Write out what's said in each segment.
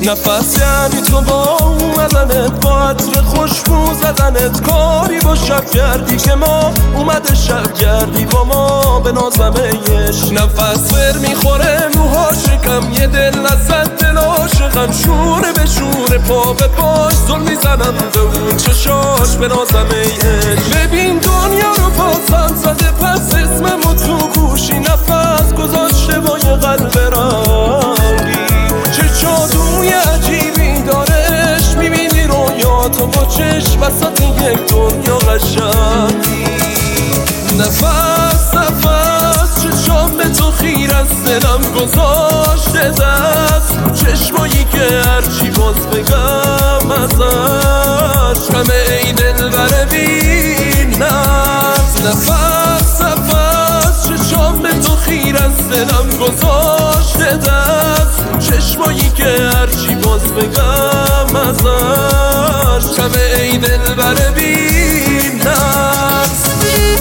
نفس یعنی تو با اومدنت، با عطر خوشبو زدنت، کاری با شب کردی که ما اومده شب کردی با ما به نازمهش. نفس فر میخوره موها شکم، یه دل نزد دل عاشقم، شوره به شوره پا به پاش زل میزنم به اون چشاش به نازمهش. ببین دنیا رو پاسم زده پس اسممو تو گوشی نفس گذاشته با یه قلب رنگی، چه جادوی عجیبی دارش، میبینی رویاتو با چشم وسط یک دنیا قشنگی. نفس نفس چشام به تو خیر از دلم گذاشته دست، چشمایی که هرچی باز بگم ازش کمه ای دلبر بی نفس. نفس نفس چشام به تو خیر از دلم گذاشته دست، چشمایی که هرچی باز بگم ازش کمه ای دلبر بی نفس.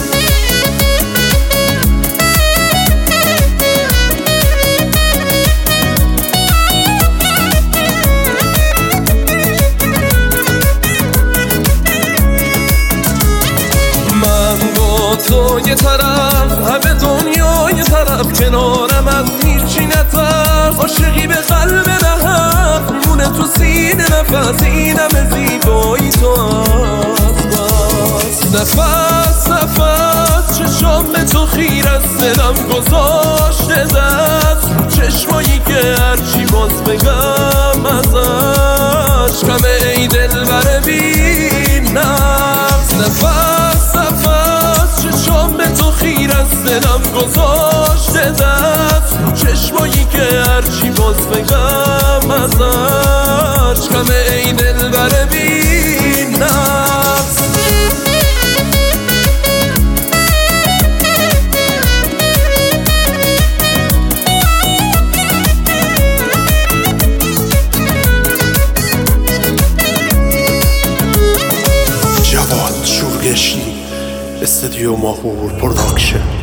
تو یه طرف همه دنیا یه طرف، کنارم از هیچی نترس، عاشقی به قلب نهفت میمونه تو سینه نفس، این همه زیبایی تو هست بس. نفس نفس چشام به تو خیر از دلم گذاشته دست، چشمایی که هرچی باز بگم ازش کمه ای دلبر بی نفس. نفس نفس چشام به تو خیر از دلم گذاشته دست، چشمایی که هرچی باز بگم ازش کمه ای دلبر بی نفس. جواد شورگشتی، استودیو ماهور پروداکشن.